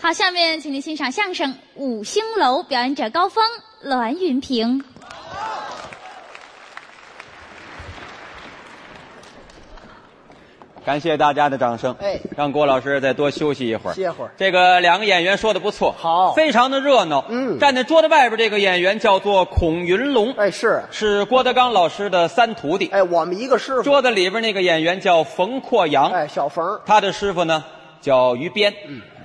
好，下面请您欣赏相声《五星楼》，表演者高峰、栾云平。 感谢大家的掌声。 哎， 让郭老师再多休息一会儿。 歇会儿。 这个两个演员说的不错， 好， 非常的热闹。站在桌子外边这个演员叫做孔云龙， 哎，是郭德纲老师的三徒弟。 哎，我们一个师傅。 桌子里边那个演员叫冯阔阳， 哎，小冯， 他的师傅呢叫于边。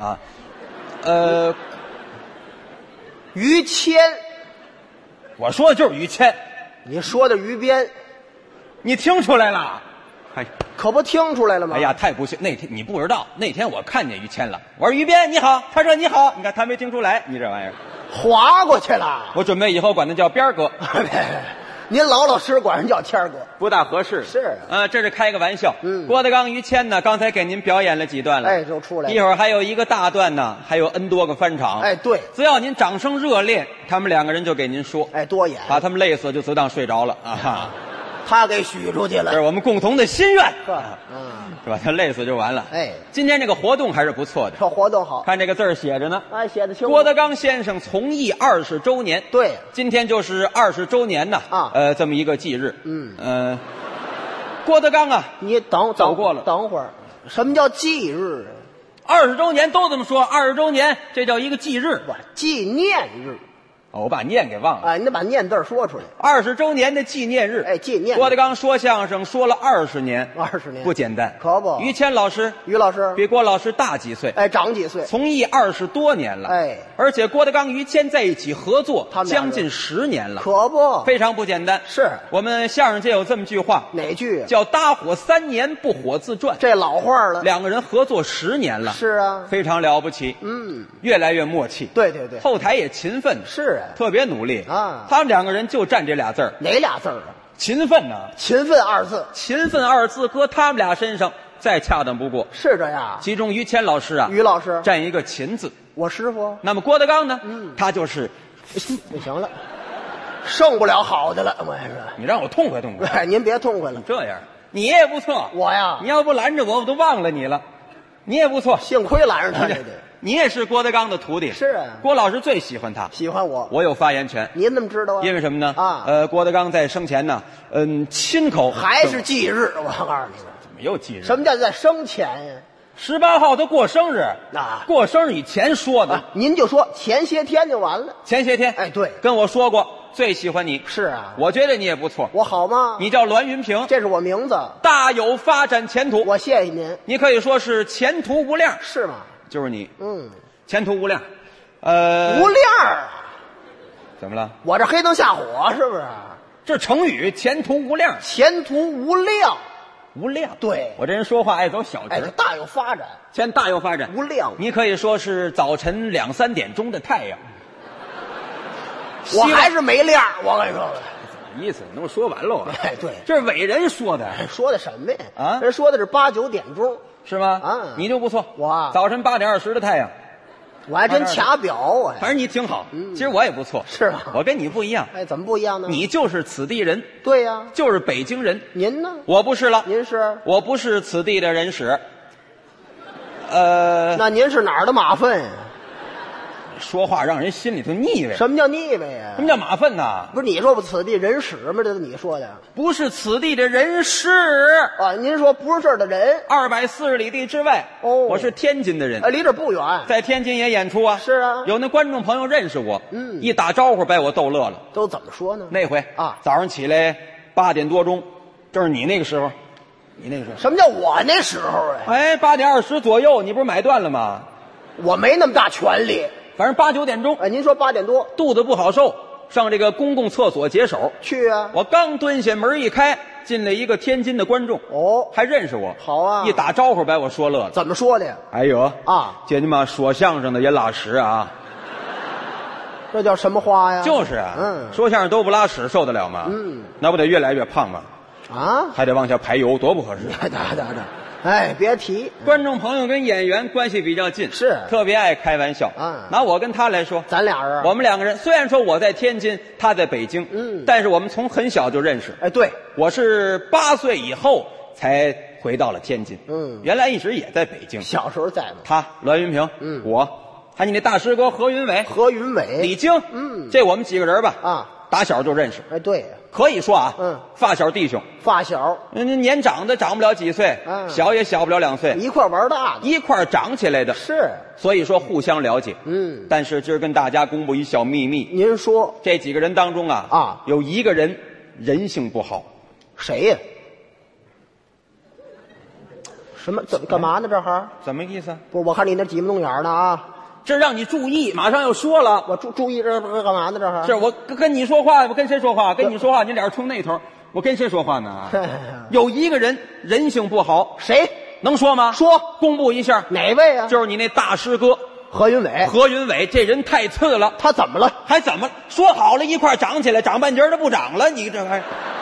于谦， 我说的就是于谦， 你说的于边， 你听出来了？哎， 可不听出来了吗？ 哎呀，太不幸！那天你不知道，那天我看见于谦了。我说于边你好，他说你好，你看他没听出来，你这玩意儿划过去了。 我准备以后管他叫边儿哥。 您老实管人叫谦儿哥， 不大合适。 是这是开个玩笑。郭德纲、于谦呢，刚才给您表演了几段了， 哎，就出来了。 一会儿还有一个大段呢，还有 N 多个翻场。 哎，对， 只要您掌声热烈，他们两个人就给您说。 哎，多演， 把他们累死就自当睡着了啊。 他给许出去了， 这是我们共同的心愿，是吧？他累死就完了。 哎， 今天这个活动还是不错的， 这活动好， 看这个字儿写着呢， 哎，写的清楚。 郭德纲先生从艺20周年， 对， 今天就是20周年呐，这么一个忌日。郭德纲啊， 你走过了， 等会儿，什么叫忌日 ？20周年都这么说，20周年这叫一个忌日， 纪念日。 我把念给忘了。 哎，你得把念字说出来。 20周年的纪念日。 哎，纪念。 郭德纲说相声说了20年 ，20年不简单， 可不。 于谦老师， 于老师比郭老师大几岁， 哎，长几岁， 从艺20多年了， 哎， 而且郭德纲、于谦在一起合作他们将近10年了， 可不， 非常不简单。 是我们相声界有这么句话， 哪句？ 叫搭伙3年不火自转， 这老话了。 两个人合作10年了， 是啊， 非常了不起。越来越默契。 对对对， 后台也勤奋， 是啊， 特别努力。他们两个人就占这俩字儿。 哪俩字儿啊？ 勤奋呢？ 勤奋2字， 勤奋2字搁他们俩身上再恰当不过。 是这样。 其中于谦老师啊， 于老师占一个勤字。 我师傅。 那么郭德纲呢？他就是不行了，剩不了好的了。我说， 你让我痛快痛快。 哎，您别痛快了。 这样，你也不错。 我呀， 你要不拦着我，我都忘了你了。你也不错， 幸亏拦着他。 你也是郭德纲的徒弟。 是啊， 郭老师最喜欢他， 喜欢我， 我有发言权。 您怎么知道啊？ 因为什么呢？郭德纲在生前呢，亲口还是忌日。我告诉你， 怎么又忌日？ 什么叫在生前呀 ？18号他过生日，过生日以前说的。 您就说前些天就完了。 前些天， 哎，对， 跟我说过最喜欢你。 是啊， 我觉得你也不错。 我好吗？ 你叫栾云平， 这是我名字， 大有发展前途。 我谢谢您。 你可以说是前途无量。 是吗？ 就是你，前途无量。 无量怎么了？ 我这黑灯瞎火是不是？ 这成语前途无量。 前途无量。 无量， 对， 我这人说话爱走小直，大有发展， 前大有发展， 无量。 你可以说是早晨2、3点钟的太阳。 我还是没亮，我跟你说， 怎么意思？你都说完了。 哎，对， 这是伟人说的， 说的什么呀？人说的是8、9点钟， 是吗？你就不错， 我早晨8点20的太阳。 我还真卡表啊！ 反正你挺好，其实我也不错， 是吗？ 我跟你不一样。 哎，怎么不一样呢？ 你就是此地人， 对呀， 就是北京人。 您呢？ 我不是了。 您是？ 我不是此地的人使。 那您是哪儿的马粪？ 说话让人心里头腻歪。 什么叫腻歪呀？ 什么叫马粪呐？ 不是你说不此地人使吗？这是你说的。 不是此地的人使啊！您说不是这儿的人 ？240里地之外。我是天津的人。 离这不远， 在天津也演出啊。 是啊， 有那观众朋友认识我，一打招呼把我逗乐了。 都怎么说呢？ 那回早上起来8点多钟，正是你那个时候。你那个时候？ 什么叫我那时候啊？ 哎，8点20左右，你不是买断了吗？ 我没那么大权力。 反正8、9点钟， 您说8点多， 肚子不好受，上这个公共厕所解手去啊！ 我刚蹲下，门一开，进来一个天津的观众，还认识我。 好啊！ 一打招呼把我说乐了。 怎么说的呀？ 哎呦这你妈说相声的也拉屎啊！ 这叫什么话呀？ 就是啊，说相声都不拉屎，受得了吗？那不得越来越胖吗？还得往下排油，多不合适！ 哎，别提， 观众朋友跟演员关系比较近， 是特别爱开玩笑。拿我跟他来说， 咱俩人， 我们两个人虽然说我在天津，他在北京，但是我们从很小就认识。 哎，对， 我是8岁以后才回到了天津，原来一直也在北京。 小时候在吗？ 他栾云平，我还有你那大师哥何云伟、 何云伟、 李菁，这我们几个人吧， 啊， 打小就认识。 哎，对， 可以说啊，发小弟兄， 发小， 年长的长不了几岁，小也小不了2岁， 一块玩大的， 一块长起来的， 是， 所以说互相了解。但是今儿跟大家公布一小秘密， 您说这几个人当中啊，有一个人人性不好。 谁呀？什么？怎么干嘛呢？这还怎么意思？ 不是，我看你那挤不动眼呢啊！ 这让你注意，马上要说了。 我注意这干嘛呢？这还是我跟你说话，我跟谁说话？跟你说话，你脸冲那头，我跟谁说话呢？有一个人人性不好， 谁能说吗？ 说， 公布一下， 哪位啊？ 就是你那大师哥何云伟。 何云伟这人太次了， 他怎么了？ 还怎么说好了一块长起来，长半截儿都不长了，你这还。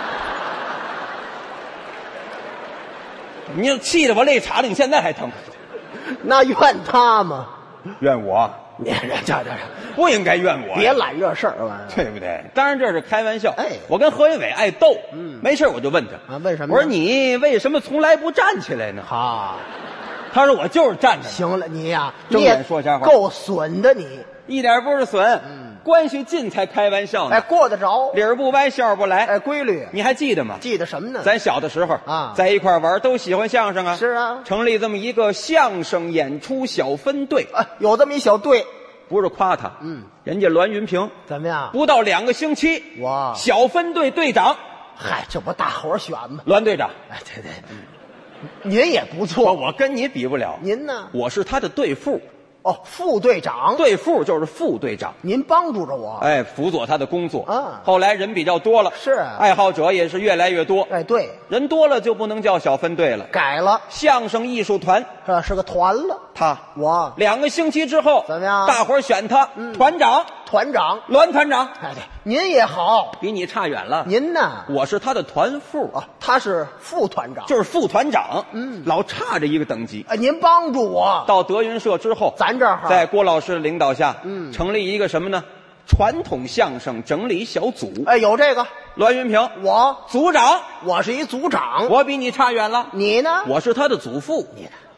你气得我肋叉子，你现在还疼？ 那怨他吗？ 怨我？ 你这不应该怨我， 别揽这事儿吧， 对不对？当然这是开玩笑。 哎， 我跟何云伟爱斗，没事我就问他啊，为什么？ 我说你为什么从来不站起来呢？ 好， 他说我就是站着。 行了，你呀， 睁眼说瞎话， 够损的你， 一点不是损。关系近才开玩笑呢， 哎，过得着， 理儿不歪，笑不来， 哎，规律。 你还记得吗？ 记得什么呢？ 咱小的时候啊， 在一块玩，都喜欢相声啊。 是啊， 成立这么一个相声演出小分队。 有这么一小队， 不是夸他，人家栾云平怎么样？ 不到2个星期， 哇， 小分队队长。 嗨，这不大伙选吗？ 栾队长， 哎，对，您也不错， 我跟你比不了。 您呢？ 我是他的队副。 哦，副队长， 队副就是副队长， 您帮助着我， 哎，辅佐他的工作啊。 后来人比较多了， 是爱好者也是越来越多， 哎，对， 人多了就不能叫小分队了， 改了， 相声艺术团， 是个团了。我 2个星期之后怎么样？ 大伙儿选他团长，栾团长。 哎，对，您也好， 比你差远了。 您呢？ 我是他的团副啊，他是副团长， 就是副团长，老差着一个等级。 哎，您帮助我到德云社之后， 咱这儿在郭老师的领导下，成立一个什么呢？传统相声整理小组。 哎，有这个栾云平， 我组长， 我是一组长， 我比你差远了。 你呢？ 我是他的祖父。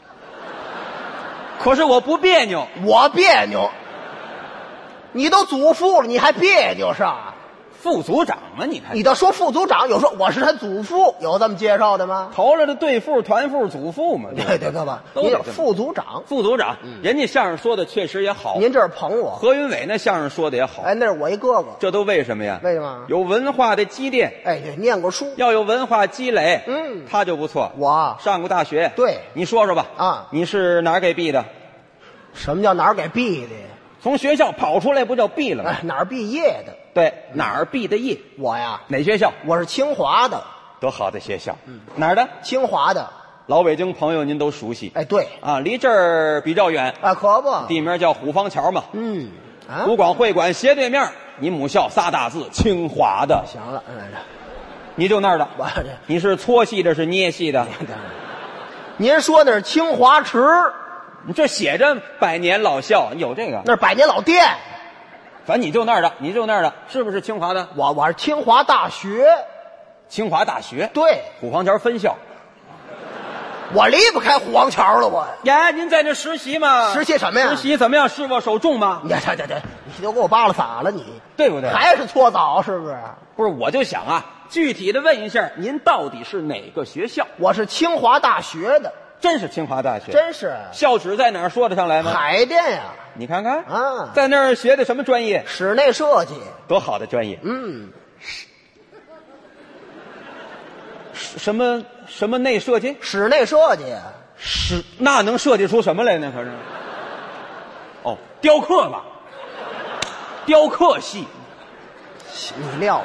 可是我不别扭， 我别扭。你都祖父了，你还别扭上？ 副组长啊，你看， 你倒说副组长，有说我是他祖父，有这么介绍的吗？ 头了的队副、团副、祖父嘛， 对，哥吧， 都有副组长。 副组长，人家相声说的确实也好。 您这是捧我。 何云伟那相声说的也好。 哎，那是我一哥哥。 这都为什么呀？ 为什么？ 有文化的积淀。 哎，对，念过书， 要有文化积累。他就不错。 我上过大学。 对， 你说说吧。 啊， 你是哪儿给毕的？ 什么叫哪儿给毕的？ 从学校跑出来不叫毕了吗？ 哎，哪儿毕业的？ 对，哪儿毕的业？ 我呀， 哪学校？ 我是清华的。 多好的学校。哪儿的？ 清华的。 老北京朋友您都熟悉。 哎，对啊，离这儿比较远啊，可不， 地名叫虎坊桥嘛。 湖广会馆斜对面，你母校仨大字清华的。 行了， 你就那儿的。 我这你是搓戏的，是捏戏的？ 您说那是清华池。 你这写着百年老校，你有这个？ 那是百年老店。 反正你就那儿的，你就那儿的，是不是清华的？ 我是清华大学。 清华大学？ 对， 虎坊桥分校。 我离不开虎坊桥了，我。 呀，您在这实习吗？ 实习什么呀？ 实习怎么样？是否首重吗？ 你都给我扒拉撒了，你对不对？ 还是搓澡是不是？ 不是，我就想啊，具体的问一下，您到底是哪个学校？ 我是清华大学的。 真是清华大学？ 真是。 校址在哪儿？说得上来吗？ 海淀呀。 你看看啊， 在那儿学的什么专业？ 室内设计。 多好的专业！什么内设计？ 室内设计。 那能设计出什么来呢？可是，雕刻吧，雕刻系。 你撂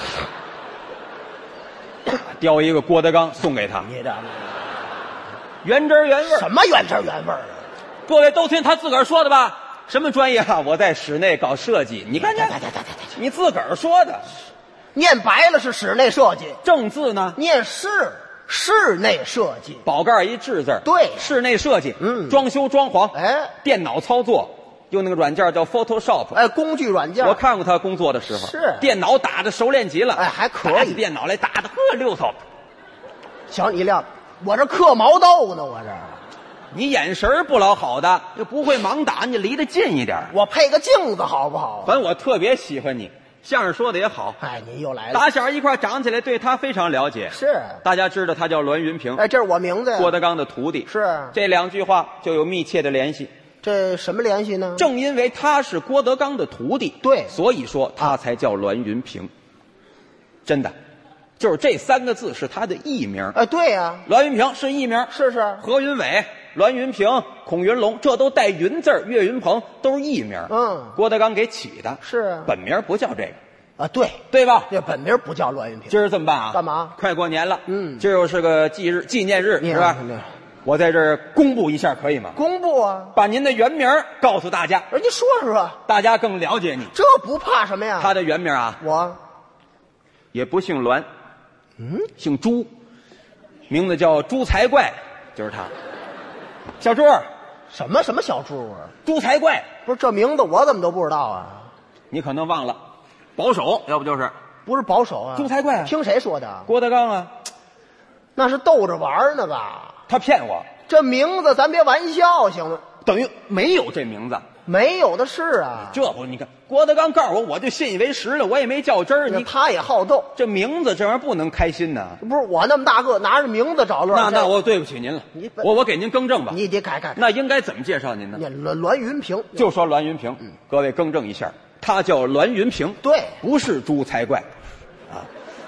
下。 雕一个郭德纲送给他。 你这原汁原味。 什么原汁原味啊？ 各位都听他自个儿说的吧？什么专业啊？我在室内搞设计。你看这，你自个儿说的。 念白了是室内设计， 正字呢？ 念室内设计。 宝盖一致字。 对， 室内设计。装修装潢。 哎， 电脑操作，用那个软件叫 Photoshop。 哎，工具软件。 我看过他工作的时候， 是电脑打的熟练极了。 哎，还可以。 打起电脑来打的溜头。 瞧你亮，我这刻毛豆呢，我这。 你眼神儿不老好的，又不会盲打，你离得近一点。 我配个镜子好不好？ 反正我特别喜欢你，相声说的也好。 哎，你又来了。 打小一块长起来，对他非常了解。 是， 大家知道他叫栾云平， 哎，这是我名字呀。 郭德纲的徒弟。 是， 这两句话就有密切的联系。 这什么联系呢？ 正因为他是郭德纲的徒弟， 对所以说他才叫栾云平。真的，就是这3个字是他的艺名。 哎，对呀， 栾云平是艺名， 是是。 何云伟、栾云平、孔云龙，这都带云字儿，岳云鹏都是艺名。郭德纲给起的， 是本名不叫这个啊，对对吧？ 这本名不叫栾云平。 今儿这么办啊？ 干嘛？ 快过年了，今儿又是个纪念日，是吧？我在这儿公布一下，可以吗？ 公布啊， 把您的原名告诉大家， 人家说说， 大家更了解你。 这不怕什么呀？ 他的原名啊， 我也不姓栾，姓朱，名字叫朱才怪，就是他。小朱， 什么小猪啊？ 朱才怪， 不是这名字我怎么都不知道啊？ 你可能忘了，保守，要不就是不是保守啊？ 朱才怪啊， 听谁说的？ 郭德纲啊， 那是逗着玩呢吧？ 他骗我， 这名字咱别玩笑行吗？ 等于没有这名字。 没有的是啊。 这不，你看郭德纲告诉我就信以为实了，我也没较真儿。你他也好逗， 这名字这玩意儿不能开心呐。 不是我那么大个拿着名字找乐。 那我对不起您了，我给您更正吧。 你得改。那那应该怎么介绍您呢？ 栾云平， 就说栾云平。各位更正一下，他叫栾云平， 对， 不是朱才怪啊。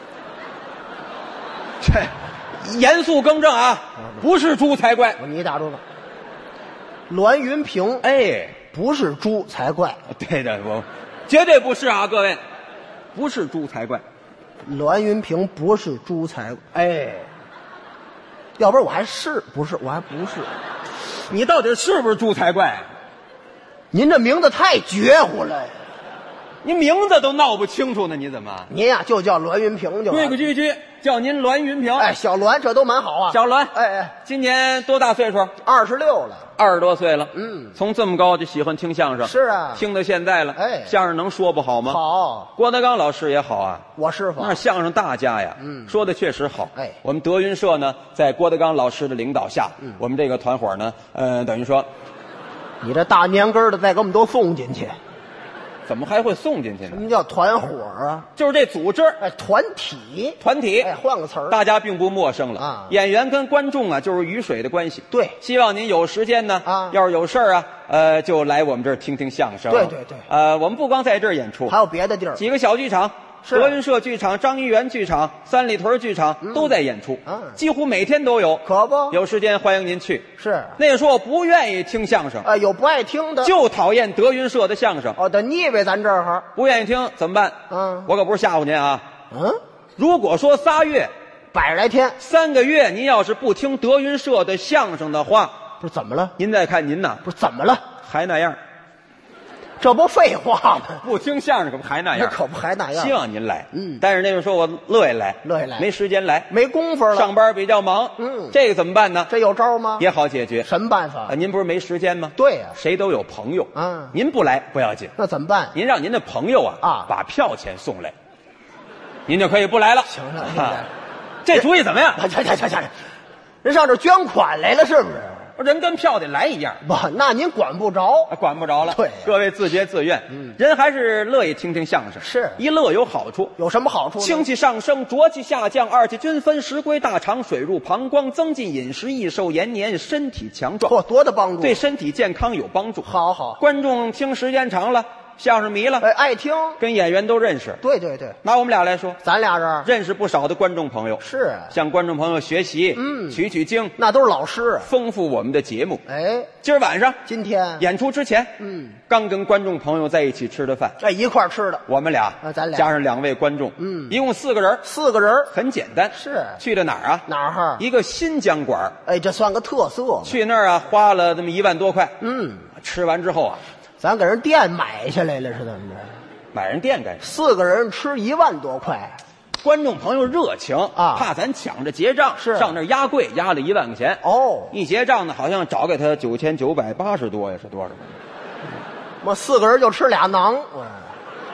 这严肃更正啊，不是朱才怪。 你打住吧。栾云平， 哎， 不是猪才怪。 对的，我绝对不是啊，各位，不是猪才怪。 栾云平不是猪才怪。哎，要不然我还是不是？我还不是。 你到底是不是猪才怪？ 您这名字太绝乎了， 您名字都闹不清楚呢，你怎么？ 您呀就叫栾云平就完了。 规规矩矩叫您栾云平。 哎，小栾这都蛮好啊。 小栾， 哎， 今年多大岁数 ？26了。 20多岁了。从这么高就喜欢听相声。 是啊， 听到现在了。 哎， 相声能说不好吗？ 好。 郭德纲老师也好啊， 我师傅那是相声大家呀。说的确实好。 哎， 我们德云社呢，在郭德纲老师的领导下，我们这个团伙呢，等于说， 你这大年根的再给我们都送进去。 怎么还会送进去呢？ 什么叫团伙啊？ 就是这组织， 哎，团体。 哎， 换个词儿， 大家并不陌生了啊。 演员跟观众啊，就是鱼水的关系。 对， 希望您有时间呢，要是有事儿啊，就来我们这儿听听相声。 对。 我们不光在这儿演出， 还有别的地儿， 几个小剧场。德云社剧场、张一元剧场、三里屯剧场都在演出，几乎每天都有。 可不， 有时间欢迎您去。 是那个说我不愿意听相声， 有不爱听的， 就讨厌德云社的相声。 你以为咱这儿不愿意听怎么办？我可不是吓唬您啊。如果说3月 100来天 ，3个月，您要是不听德云社的相声的话， 不是怎么了？ 您再看您呐， 不是怎么了？ 还那样。 这不废话吗？ 不听相声可不还那样？ 可不还那样。 希望您来，但是那个时候我乐意来，没时间来， 没工夫了， 上班比较忙，这个怎么办呢？ 这有招吗？ 也好解决。 什么办法？ 您不是没时间吗？ 对呀， 谁都有朋友，您不来不要紧， 那怎么办？ 您让您的朋友把票钱送来，您就可以不来了。 行了， 这主意怎么样？ 人上这捐款来了是不是？ 人跟票得来一样。 不，那您管不着， 管不着了。 对， 各位自觉自愿。人还是乐意听听相声。 是， 一乐有好处。 有什么好处呢？ 清气上升，浊气下降，二气均分，食归大肠，水入膀胱，增进饮食，益寿延年，身体强壮。 多大帮助？ 对身体健康有帮助。 好。 观众听时间长了，相声迷了， 爱听， 跟演员都认识。 对。 拿我们俩来说， 咱俩这儿认识不少的观众朋友。 是， 向观众朋友学习，取经， 那都是老师， 丰富我们的节目。今儿晚上， 今天演出之前，刚跟观众朋友在一起吃的饭， 一块吃的。 我们俩， 咱俩加上2位观众，一共4个人 ，4个人很简单。 是去的哪儿啊？ 哪儿？ 一个新疆馆。 这算个特色。 去那儿花了这么1万多块。吃完之后咱给人店买下来了是怎么着？ 买人店干 ？4个人吃1万多块。 观众朋友热情怕咱抢着结账， 是上那儿压柜压了1万块钱。一结账呢，好像找给他9980多呀，是多少？ 我4个人就吃2馕，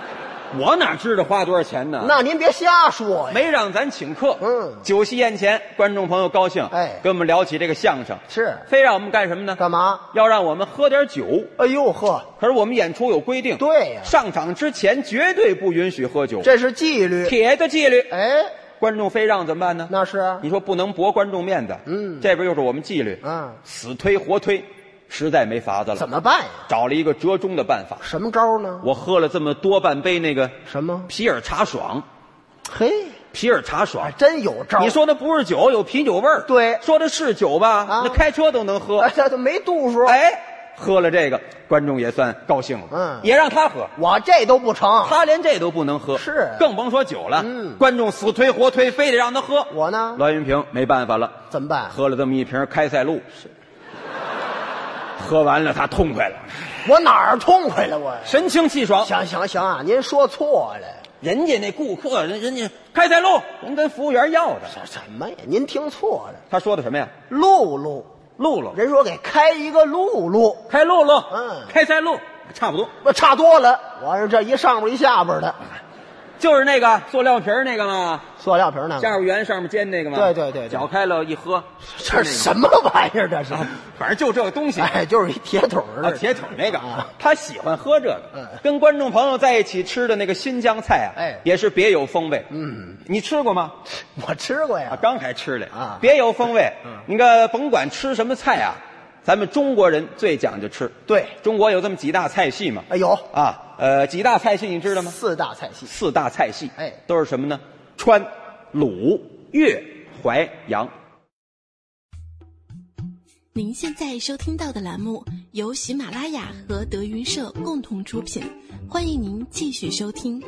我哪知道花多少钱呢？ 那您别瞎说呀。 没让咱请客。酒席宴前，观众朋友高兴， 哎跟我们聊起这个相声， 是非让我们干什么呢？ 干嘛？ 要让我们喝点酒。 哎呦呵， 可是我们演出有规定， 对呀上场之前绝对不允许喝酒， 这是纪律。 铁的纪律。 哎， 观众非让怎么办呢？ 那是啊。 你说不能驳观众面子，这边又是我们纪律，死推活推，实在没法子了。 怎么办呀？ 找了一个折中的办法。 什么招呢？ 我喝了这么多半杯那个什么皮尔茶爽， 嘿， 皮尔茶爽还真有招。 你说的不是酒，有啤酒味儿。 对， 说的是酒吧？那开车都能喝。 哎，这没度数。 哎，喝了这个，观众也算高兴了。也让他喝。 我这都不成， 他连这都不能喝， 是更甭说酒了。观众死推活推，非得让他喝。 我呢， 栾云平没办法了， 怎么办？ 喝了这么一瓶开塞露，喝完了他痛快了， 我哪儿痛快了？我神清气爽。 行啊，您说错了。 人家那顾客，人家开塞露，人跟服务员要的。 什么呀？您听错了。 他说的什么呀？ 露露，人说给开一个露露， 开露露，开塞露，差不多。 我差多了。我说这一上边一下边的， 就是那个塑料瓶那个嘛， 塑料瓶那个， 下边圆上面尖那个嘛。 对， 搅开了一喝， 这是什么玩意儿？这是， 反正就这个东西。 哎，就是一铁桶的铁桶那个。他喜欢喝这个，跟观众朋友在一起吃的那个新疆菜啊，也是别有风味。你吃过吗？ 我吃过呀， 刚才吃的啊，别有风味。你看，甭管吃什么菜啊，咱们中国人最讲究吃。 对， 中国有这么几大菜系嘛？ 有啊，几大菜系你知道吗？ 四大菜系。 四大菜系，都是什么呢？川、鲁、粤、淮、扬。 您现在收听到的栏目由喜马拉雅和德云社共同出品，欢迎您继续收听。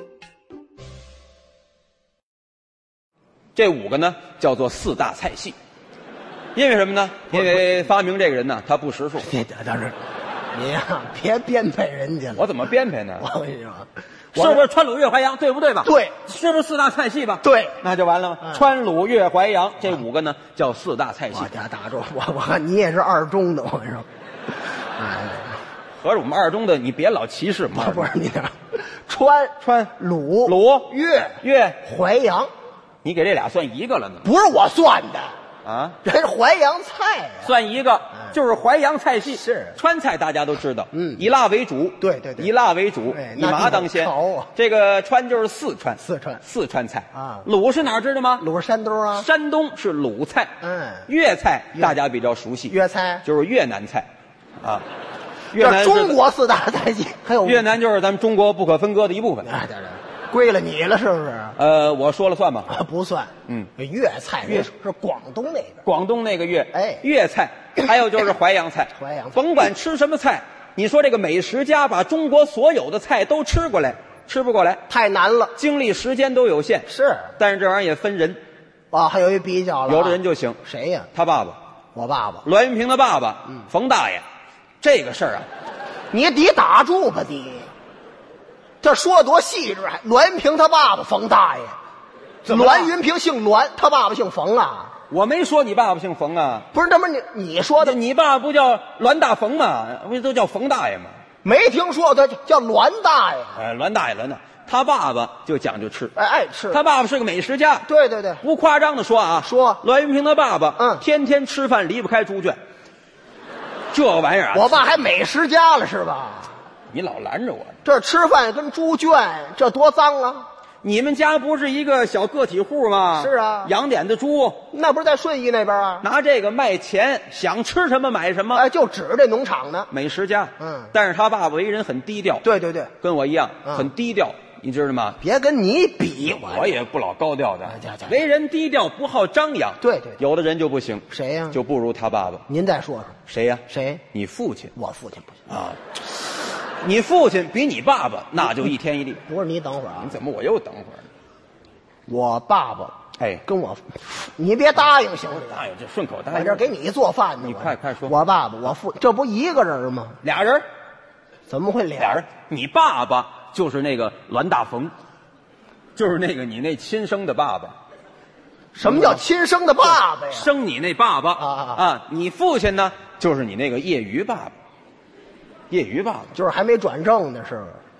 这5个呢叫做四大菜系，因为什么呢？因为发明这个人呢，他不识数。 你等着，你呀，别编排人家了。 我怎么编排呢？ 我跟你说， 是不是川鲁粤淮扬，对不对吧？ 对， 是不是四大菜系吧？ 对， 那就完了吗？川鲁粤淮扬这5个呢叫四大菜系。 我家打住，我看你也是二中的，我跟你说。哎， 合着我们二中的，你别老歧视嘛。 不是你这川鲁粤淮扬， 你给这俩算一个了呢？ 不是我算的啊， 这是淮扬菜呀， 算一个，就是淮扬菜系。 是川菜大家都知道，以辣为主。对，以辣为主，以麻当先。这个川就是四川菜啊。鲁是哪儿知道吗？ 鲁是山东啊， 山东是鲁菜。粤菜大家比较熟悉， 粤菜就是越南菜啊。 越南中国四大菜系，还有越南就是咱们中国不可分割的一部分。 归了你了，是不是？ 我说了算吗？ 不算。粤菜是广东那边， 广东那个粤，粤菜，还有就是淮扬菜。甭管吃什么菜，你说这个美食家把中国所有的菜都吃过来，吃不过来， 太难了， 精力时间都有限。 是， 但是这玩意儿也分人啊，还有一比较了。 有的人就行。 谁呀？ 他爸爸， 我爸爸， 栾云平的爸爸，冯大爷。这个事儿啊， 你得打住吧你。这说多细致，栾云平他爸爸冯大爷，栾云平姓栾，他爸爸姓冯啊。 我没说你爸爸姓冯啊， 不是，那么你说的， 你爸爸不叫栾大冯吗？不都叫冯大爷吗？ 没听说他叫栾大爷。 栾大爷，他爸爸就讲究吃， 爱吃。 他爸爸是个美食家。 对， 不夸张的说啊，栾云平的爸爸，天天吃饭离不开猪圈。这玩意儿啊， 我爸还美食家了是吧？ 你老拦着我， 这吃饭跟猪圈，这多脏啊！ 你们家不是一个小个体户吗？ 是啊， 养点的猪， 那不是在顺义那边啊？ 拿这个卖钱，想吃什么买什么。 哎，就指着这农场呢。 美食家，但是他爸爸为人很低调。 对， 跟我一样，很低调，你知道吗？ 别跟你比， 我也不老高调的，为人低调，不好张扬。 对， 有的人就不行。 谁呀？ 就不如他爸爸。 您再说说谁呀？ 谁？ 你父亲。 我父亲不行啊。你父亲比你爸爸那就一天一地。 不是，你等会儿啊！ 你怎么我又等会儿呢？ 我爸爸跟我，你别答应行不行？ 答应就顺口答应。 我这给你做饭呢。 你快说。 我爸爸，我父，这不一个人吗？ 俩人。 怎么会俩人？你爸爸就是那个栾大冯，就是那个你那亲生的爸爸。 什么叫亲生的爸爸呀？ 生你那爸爸啊！你父亲呢，就是你那个业余爸爸。业余爸爸就是还没转正呢，是不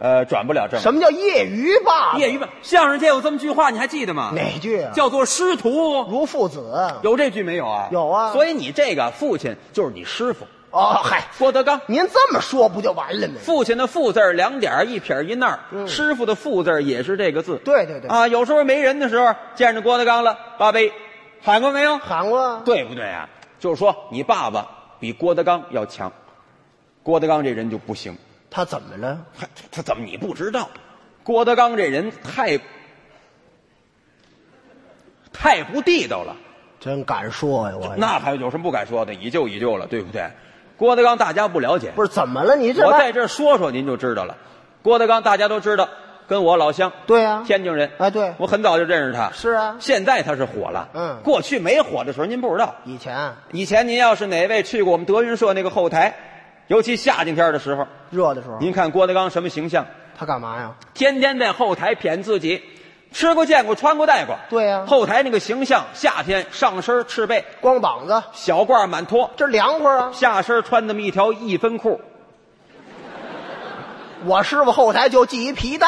转不了正。 什么叫业余吧？ 业余吧。相声界有这么句话，你还记得吗？ 哪句啊？ 叫做师徒如父子。 有这句没有啊？ 有啊。 所以你这个父亲就是你师傅。 哦，嗨， 郭德纲， 您这么说不就完了吗？ 父亲的父字2点一撇一捺，师傅的父字也是这个字。 对对对。 啊，有时候没人的时候，见着郭德纲了，八杯，喊过没有？ 喊过。 对不对啊？就是说你爸爸比郭德纲要强，郭德纲这人就不行。 他怎么了？ 他怎么你不知道？郭德纲这人太不地道了。 真敢说呀！我那还有什么不敢说的？以旧以旧了，对不对？郭德纲大家不了解， 不是怎么了？你这我在这说说您就知道了。郭德纲大家都知道，跟我老乡， 对啊， 天津人， 哎，对， 我很早就认识他。 是啊， 现在他是火了，过去没火的时候您不知道。以前您要是哪位去过我们德云社那个后台，尤其夏天的时候， 热的时候， 您看郭德纲什么形象？ 他干嘛呀？ 天天在后台谝自己。吃过见过穿过戴过， 对呀、 后台那个形象，夏天上身赤背光膀子， 小褂满脱， 这凉快啊。 下身穿那么一条1分裤。 我师傅后台就系一皮带。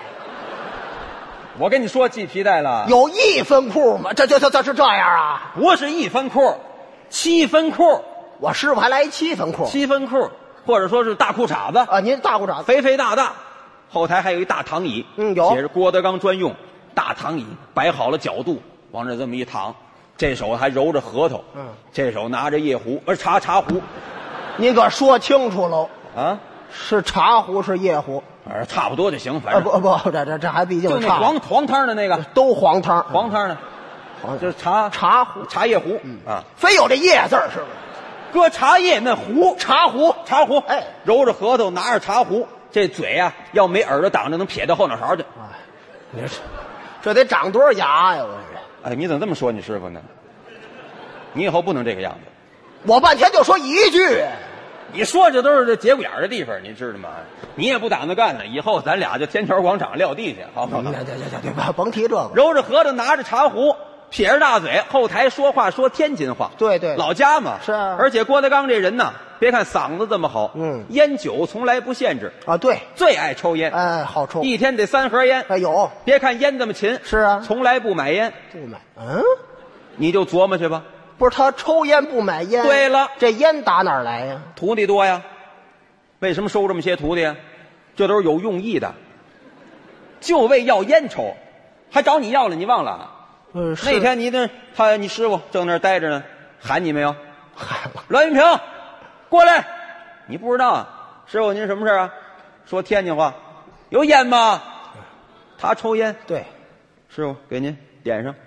我跟你说系皮带了， 有1分裤吗？这是这样啊？ 不是1分裤，7分裤。 我师傅还来一7分裤 ，7分裤，或者说是大裤衩子啊。您大裤衩子， 肥肥大大，后台还有一大躺椅， 有写着郭德纲专用。大躺椅摆好了角度，往这这么一躺，这手还揉着核桃，这手拿着夜壶，茶壶。 您可说清楚喽啊， 是茶壶是夜壶？ 差不多就行，反正不，这还毕竟就那黄汤的那个， 都黄汤的，就是茶壶茶叶壶啊， 非有这叶字是吧？ 搁茶叶那壶，茶壶， 哎， 揉着核桃，拿着茶壶，这嘴啊要没耳朵挡着，能撇到后脑勺去。 你这得长多少牙呀！我这，哎，你怎么这么说你师傅呢？你以后不能这个样子。 我半天就说一句， 你说这都是这节骨眼的地方，你知道吗？你也不打算干了，以后咱俩就天桥广场撂地去，好不好？ 对，甭提这个。 揉着核桃，拿着茶壶，撇着大嘴，后台说话说天津话。 对对， 老家嘛。 是啊。 而且郭德纲这人呢，别看嗓子这么好，烟酒从来不限制啊。对， 最爱抽烟， 哎，好抽， 一天得3盒烟。 哎有， 别看烟这么勤， 是啊， 从来不买烟， 不买。 你就琢磨去吧。 不是他抽烟不买烟。 对了， 这烟打哪儿来呀？ 徒弟多呀，为什么收这么些徒弟啊？这都是有用意的，就为要烟抽，还找你要了，你忘了？那天你师傅正那儿待着呢，喊你没有？ 喊了。 栾云平，过来！你不知道啊？师傅您什么事啊？说天津话，有烟吗？他抽烟。 对， 师傅给您点上。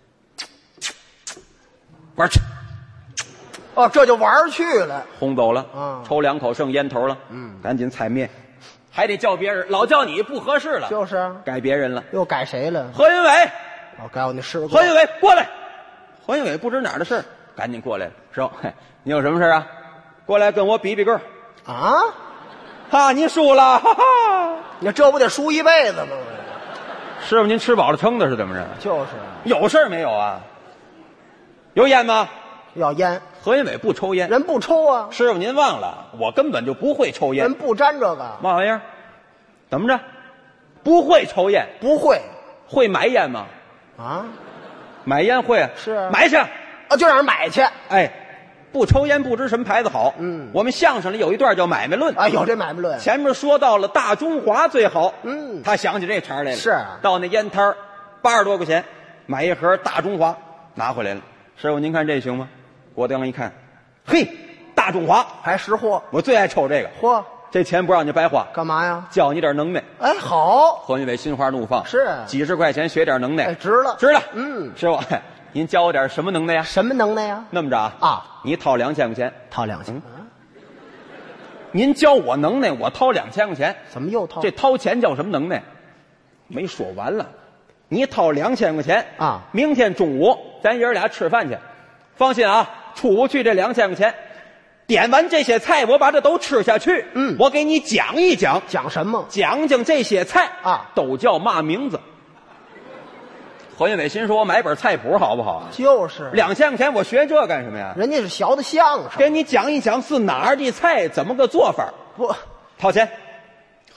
玩去。 哦，这就玩去了， 轰走了。抽2口剩烟头了。赶紧踩灭，还得叫别人，老叫你不合适了。 就是改别人了。 又改谁了？ 何云伟。 改我那师傅。 何云伟过来。何云伟不知哪儿的事儿，赶紧过来了。师傅，你有什么事啊？过来跟我比比个。 啊， 你输了，哈哈！ 你这不得输一辈子吗？ 师傅，您吃饱了撑的是怎么着？ 就是。 有事儿没有啊？有烟吗？ 要烟。 何云伟不抽烟， 人不抽啊。 师傅您忘了，我根本就不会抽烟。 人不沾这个。 嘛玩意儿？怎么着？不会抽烟？ 不会。 会买烟吗？买烟会。 是。 买去。 就让人买去。 哎，不抽烟不知什么牌子好。我们相声里有一段叫买卖论。 有这买卖论。 前面说到了大中华最好。他想起这茬来了。 是。 到那烟摊80多块钱买一盒大中华，拿回来了。师傅您看这行吗？郭德纲一看，嘿，大中华还识货， 我最爱抽这个。 嚯， 这钱不让你白花， 干嘛呀？ 教你点能耐。 哎，好。 何云伟心花怒放， 是几十块钱学点能耐， 哎，值了， 值了。师傅，您教我点什么能耐呀？ 什么能耐呀？ 那么着啊，你掏2000块钱， 掏2000。 您教我能耐，我掏2000块钱， 怎么又掏？ 这掏钱叫什么能耐？没说完了，你掏2000块钱啊！ 明天中午咱爷儿俩吃饭去，放心啊，出不去这2000块钱。点完这些菜，我把这都吃下去。我给你讲一讲。 讲什么？ 讲这些菜啊， 都叫嘛名字？何云伟心说：“我买本菜谱好不好？” 就是 2000块钱，我学这干什么呀？ 人家是学的相声， 给你讲一讲是哪儿的菜，怎么个做法。 不， 掏钱。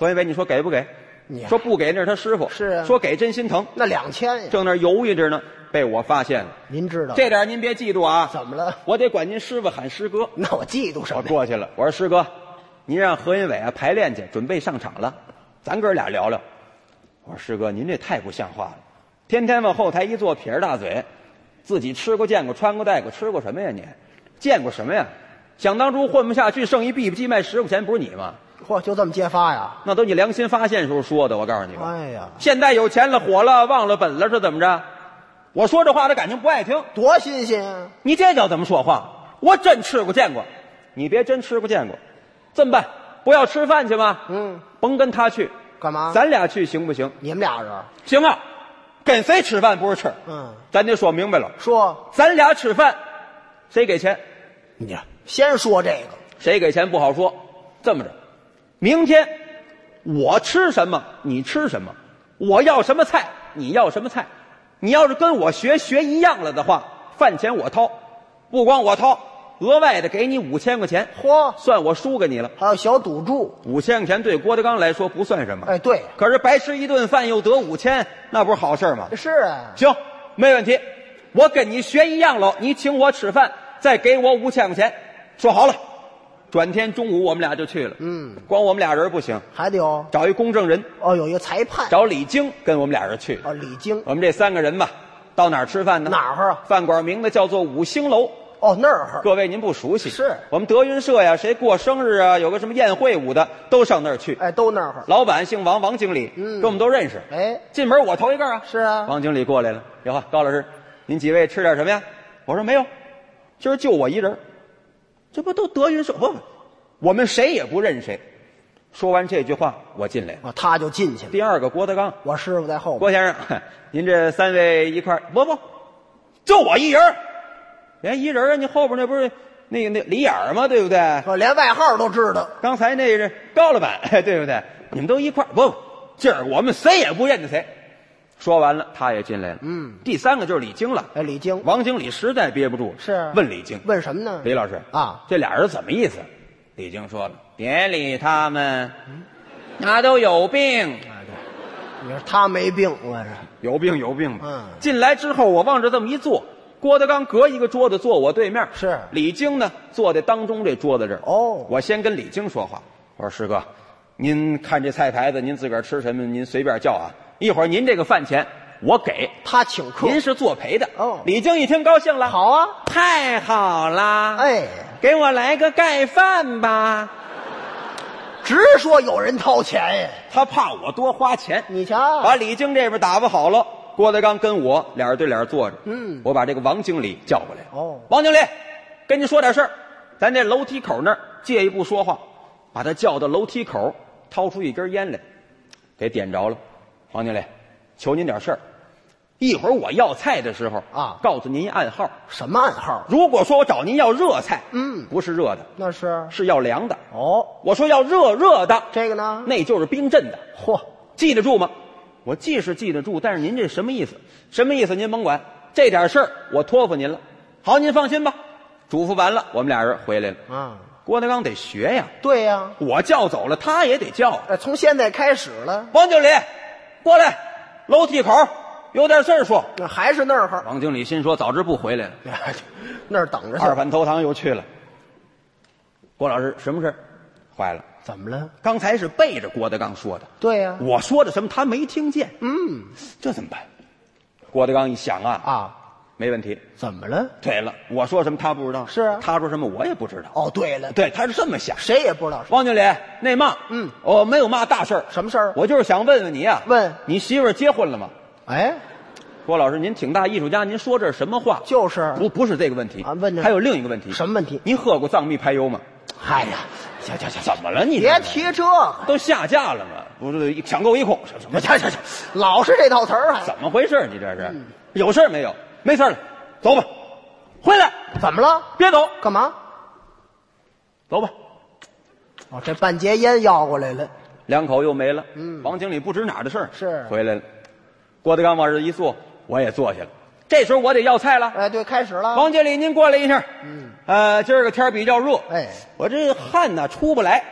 何云伟，你说给不给？ 你说不给那是他师傅， 是啊说给真心疼。 那2000呀， 正那犹豫着呢，被我发现了。 您知道这点您别嫉妒啊！ 怎么了？ 我得管您师傅喊师哥。 那我嫉妒什么？ 我过去了，我说师哥，您让何云伟啊排练去，准备上场了，咱哥俩聊聊。我说师哥，您这太不像话了，天天往后台一坐，撇着大嘴，自己吃过见过穿过戴过，吃过什么呀你？见过什么呀？想当初混不下去，剩一臂鸡卖10块钱，不是你吗？ 嚯，就这么揭发呀？ 那都你良心发现时候说的，我告诉你吧。 哎呀， 现在有钱了，火了，忘了本了，是怎么着？我说这话他感情不爱听， 多新鲜啊！ 你这叫怎么说话？我真吃过见过，你别真吃过见过。这么办？不要吃饭去吗？甭跟他去， 干嘛？ 咱俩去行不行？ 你们俩人行啊，跟谁吃饭不是吃？咱得说明白了。 说咱俩吃饭，谁给钱？ 你先说这个， 谁给钱不好说。这么着，明天我吃什么你吃什么，我要什么菜你要什么菜。你要是跟我学一样了的话，饭钱我掏，不光我掏，额外的给你5000块钱。 嚯， 算我输给你了。 还有小赌注 ，5000块钱对郭德纲来说不算什么。 哎，对， 可是白吃一顿饭又得5000，那不是好事吗？ 是啊。 行，没问题，我跟你学一样喽，你请我吃饭，再给我5000块钱，说好了。转天中午我们俩就去了。光我们俩人不行， 还得有找一公证人。 有一个裁判， 找李菁跟我们俩人去。 李菁。 我们这3个人吧，到哪儿吃饭呢？ 哪儿啊？ 饭馆名字叫做5星楼。 那儿。 各位您不熟悉， 是我们德云社呀，谁过生日啊，有个什么宴会舞的，都上那儿去。 哎，都那儿。 老板姓王，王经理，跟我们都认识。 哎， 进门我头一个啊。 是啊。 王经理过来了，哟呵，高老师，您几位吃点什么呀？我说没有，今儿就我一人。这不都德云社？不，我们谁也不认识谁。说完这句话，我进来了。 他就进去了。 第二个郭德纲， 我师傅在后边。 郭先生，您这3位一块儿？不，就我一人。连一人啊，你后边那不是那李眼儿吗？对不对？ 连外号都知道。 刚才那是高老板，对不对？你们都一块儿？不，今儿我们谁也不认识谁。说完了，他也进来了。第3个就是李菁了。 李菁， 王经理实在憋不住， 是问李菁， 问什么呢？ 李老师啊， 这俩人怎么意思？李菁说了，别理他们，那都有病。 你说他没病，我是有病吧。进来之后，我往这么一坐，郭德纲隔一个桌子坐我对面， 是李菁呢坐在当中这桌子这儿。 我先跟李菁说话，我说师哥，您看这菜牌子，您自个儿吃什么您随便叫啊。一会儿您这个饭钱我给， 他请客， 您是作陪的。李菁一听高兴了， 好啊， 太好了， 哎， 给我来个盖饭吧。 直说有人掏钱呀， 他怕我多花钱。 你瞧， 把李菁这边打发好了，郭德纲跟我俩人对脸坐着。我把这个王经理叫过来。王经理，跟你说点事儿，咱这楼梯口那儿借一步说话。把他叫到楼梯口，掏出一根烟来，给点着了。王经理，求您点事儿。一会儿我要菜的时候啊， 告诉您一暗号。 什么暗号？ 如果说我找您要热菜，不是热的， 那是要凉的。 我说要热的， 这个呢， 那就是冰镇的。 嚯， 记得住吗？我记是记得住，但是您这什么意思？什么意思？您甭管，这点事儿我托付您了。好，您放心吧。嘱咐完了，我们俩人回来了。郭德纲得学呀。 对呀， 我叫走了，他也得叫。 从现在开始了。 王经理，过来，楼梯口有点事儿说。 那还是那儿。 王经理心说，早知不回来了， 那儿等着去。 二反头堂又去了。郭老师，什么事？坏了。 怎么了？ 刚才是背着郭德纲说的。 对呀， 我说的什么他没听见。这怎么办？郭德纲一想啊，没问题。 怎么了？ 对了，我说什么他不知道， 是啊， 他说什么我也不知道。 对了， 对，他是这么想， 谁也不知道。 王经理，那嘛，我没有嘛大事儿。 什么事儿？ 我就是想问问你啊， 问你媳妇儿结婚了吗？ 哎， 郭老师，您挺大艺术家，您说这是什么话？ 就是不是这个问题啊？问还有另一个问题。 什么问题？ 您喝过藏秘排油吗？ 哎呀， 行，怎么了你？ 别提这个， 都下架了吗？不是抢购一空什么？ 行，老是这套词儿， 怎么回事？你这是有事没有？没事了，走吧，回来。 怎么了？ 别走， 干嘛？ 走吧。 这半截烟要过来了 ，2口又没了。王经理不知哪儿的事儿是回来了。郭德纲往这一坐，我也坐下了。这时候我得要菜了。 哎，对，开始了。 王经理，您过来一下。今儿个天比较热， 哎， 我这汗呢出不来，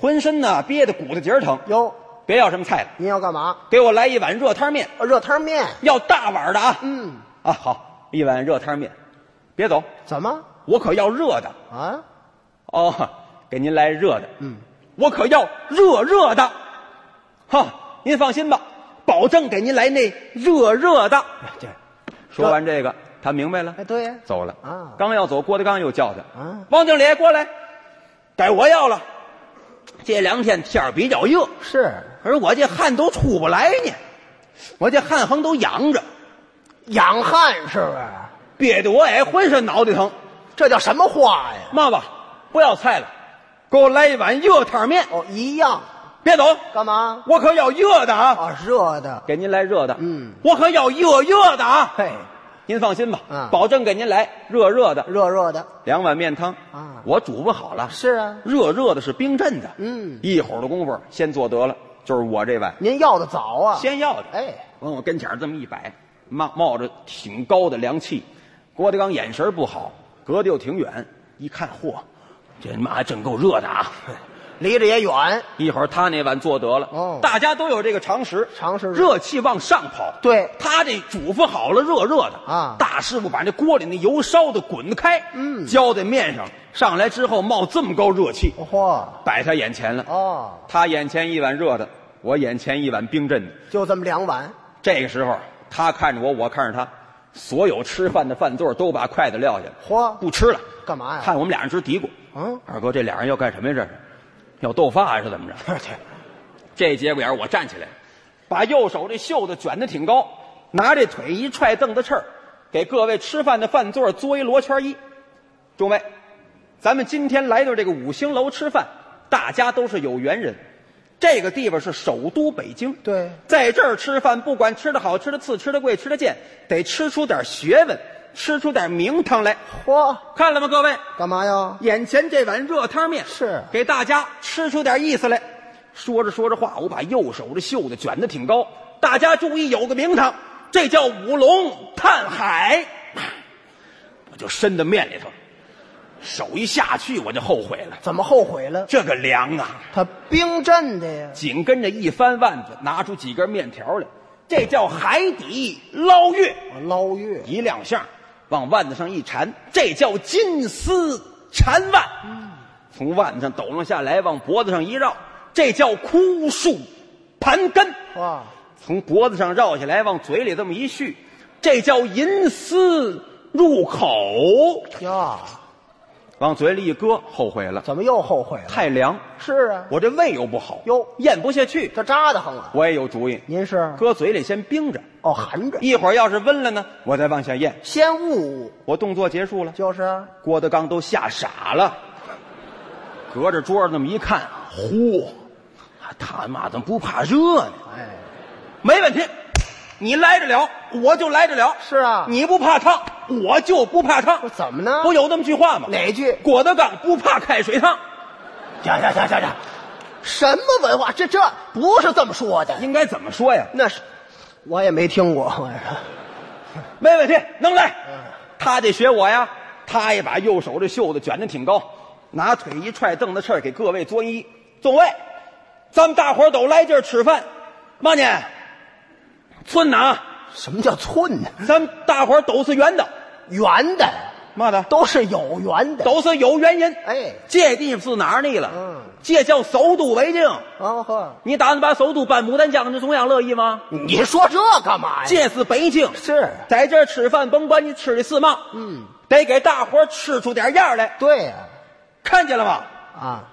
浑身呢憋得骨头节疼。 哟， 别要什么菜了， 您要干嘛？ 给我来一碗热汤面。 热汤面。 要大碗的啊。 嗯。 啊，好，一碗热汤面。别走。 怎么？ 我可要热的啊。 哦，给您来热的。 嗯。 我可要热的。哈，您放心吧，保证给您来那热的。 这说完这个，他明白了。 哎，对呀。 走了啊。 刚要走，郭德纲又叫他。 啊。 王经理，过来。该我要了。这2天天儿比较热。 是。 而我这汗都出不来呢，我这汗横都痒着。 养汗是不是？ 憋得我浑身脑袋疼。 这叫什么话呀？ 妈吧，不要菜了，给我来一碗热汤面。 哦，一样。 别走。 干嘛？ 我可要热的啊！ 啊，热的。 给您来热的。 嗯。 我可要热的啊！ 嘿， 您放心吧， 保证给您来热的。 热的。 2碗面汤啊， 我煮不好了。 是啊， 热的是冰镇的。 嗯， 一会儿的功夫先做得了，就是我这碗。 您要的早啊？ 先要的。 哎， 往我跟前这么一摆，冒着挺高的凉气。郭德纲眼神不好，隔得又挺远，一看，嚯，这妈还真够热的啊！ 离着也远。 一会儿他那碗做得了。 哦， 大家都有这个常识，热气往上跑。 对， 他这煮服好了，热的啊。 大师傅把这锅里那油烧得滚开，浇在面上，上来之后冒这么高热气， 嚯， 摆他眼前了。 哦， 他眼前一碗热的，我眼前一碗冰镇的， 就这么2碗。 这个时候，他看着我，我看着他，所有吃饭的饭座都把筷子撂下了， 嚯， 不吃了。 干嘛呀？ 看我们俩人直嘀咕。二哥，这俩人要干什么呀？这是要斗法还是怎么着？这节骨眼我站起来，把右手这袖子卷得挺高，拿这腿一踹凳子翅儿，给各位吃饭的饭座作一罗圈揖。诸位，咱们今天来到这个5星楼吃饭，大家都是有缘人。这个地方是首都北京， 对， 在这儿吃饭，不管吃的好、吃的次、吃的贵、吃的贱，得吃出点学问，吃出点名堂来。 嚯， 看了吗，各位？ 干嘛呀？ 眼前这碗热汤面是给大家吃出点意思来。说着说着话，我把右手的袖子卷得挺高，大家注意，有个名堂，这叫五龙探海。我就伸到面里头，手一下去我就后悔了。 怎么后悔了？ 这个凉啊， 它冰镇的呀。 紧跟着一翻腕子，拿出几根面条来，这叫海底捞月。 捞月一亮相，往腕子上一缠，这叫金丝缠腕。从腕子上抖落下来，往脖子上一绕，这叫枯树盘根。 哇！ 从脖子上绕下来，往嘴里这么一续，这叫银丝入口呀。 往嘴里一搁，后悔了。 怎么又后悔了？ 太凉。 是啊， 我这胃又不好， 哟， 咽不下去， 这扎得慌啊。 我也有主意。 您是搁嘴里先冰着， 哦，含着， 一会儿要是温了呢，我再往下咽。 先捂。 我动作结束了， 就是郭德纲都吓傻了，隔着桌那么一看，嚯，他妈怎么不怕热呢？ 哎， 没问题，你来得了，我就来得了。 是啊， 你不怕烫，我就不怕烫。 怎么呢？ 不有那么句话吗？ 哪句？ 郭德纲不怕开水烫。 呀，什么文化？这不是这么说的。 应该怎么说呀？ 那是，我也没听过。我没问题，能来。他得学我呀。他也把右手这袖子卷得挺高，拿腿一踹凳子翅，给各位作揖。众位，咱们大伙儿都来这儿吃饭，嘛呢？寸呐？ 什么叫寸呢？ 咱们大伙儿都是圆的， 圆的， 嘛的都是有缘的， 都是有原因。 哎， 这地方是哪儿呢了？这叫首都北京。 哦呵， 你打算把首都搬牡丹江去中央乐意吗？ 你说这干嘛呀？ 这是北京， 是在这儿吃饭，甭管你吃的是嘛，得给大伙儿吃出点样来。 对呀， 看见了吗？ 啊，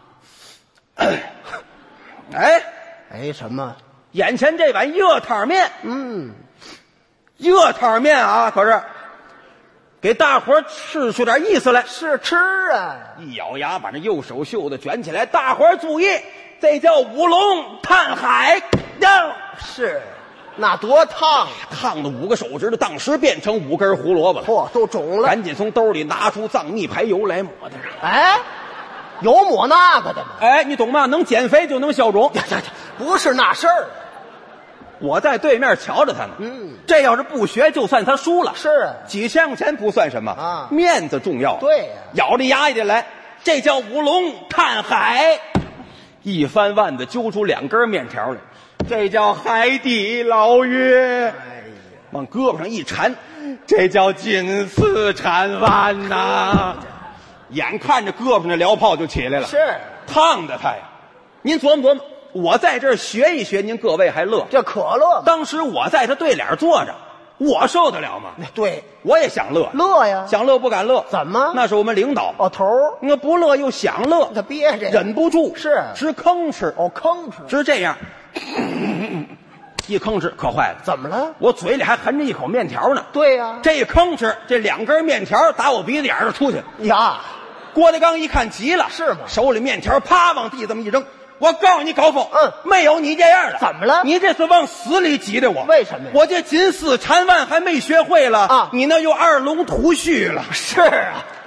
哎，什么？ 眼前这碗热汤面，热汤面啊，可是给大伙儿吃出点意思来。 是吃啊！ 一咬牙，把这右手袖子卷起来，大伙儿注意，这叫五龙探海。 是，那多烫， 烫的5个手指头，当时变成5根胡萝卜了。 嚯，都肿了。 赶紧从兜里拿出藏秘排油来抹的上。 哎，有抹那个的吗？ 哎，你懂吗？能减肥就能消肿。 不是那事儿。 我在对面瞧着他呢。这要是不学，就算他输了。 是啊， 几千块钱不算什么啊， 面子重要。 对呀， 咬着牙也得来。这叫五龙探海， 一翻腕子揪出2根面条来，这叫海底捞月。 哎呀， 往胳膊上一缠，这叫金丝缠腕呐！眼看着胳膊上的燎泡就起来了， 是烫的他呀！您琢磨琢磨，我在这儿学一学，您各位还乐。 这可乐吗？ 当时我在他对脸坐着，我受得了吗？ 对， 我也想乐， 乐呀， 想乐不敢乐。 怎么？ 那是我们领导哦，头儿那不乐又想乐， 他憋着， 忍不住， 是直吭哧， 哦，吭哧， 直这样，一吭哧可坏了。 怎么了？ 我嘴里还含着一口面条呢。 对呀， 这一吭哧，这2根面条打我鼻子眼儿就出去了。 呀， 郭德纲一看急了， 是吗手里面条啪往地这么一扔。我告诉你，高峰，没有你这样的。 怎么了？ 你这是往死里挤的我。 为什么呀？ 我这金丝缠腕还没学会了啊， 你那又2龙吐须了。 是啊。